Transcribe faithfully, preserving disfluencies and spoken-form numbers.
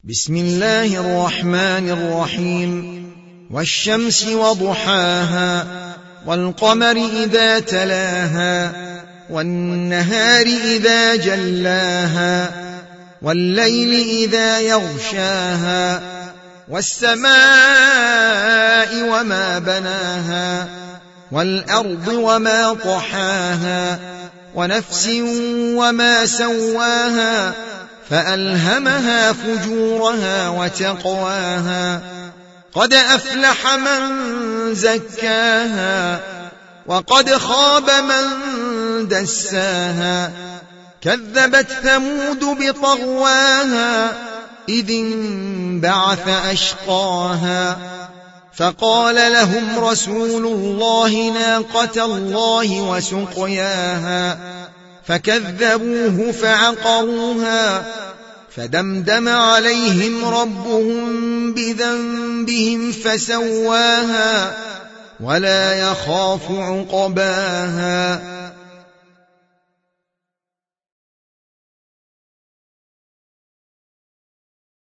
بسم الله الرحمن الرحيم والشمس وضحاها والقمر إذا تلاها والنهار إذا جلاها والليل إذا يغشاها والسماء وما بناها والأرض وما طحاها ونفس وما سواها فألهمها فجورها وتقواها قد أفلح من زكاها وقد خاب من دساها كذبت ثمود بطغواها إذ انبعث أشقاها فقال لهم رسول الله ناقة الله وسقياها فكذبوه فعقروها فدمدم عليهم ربهم بذنبهم فسواها ولا يخاف عقباها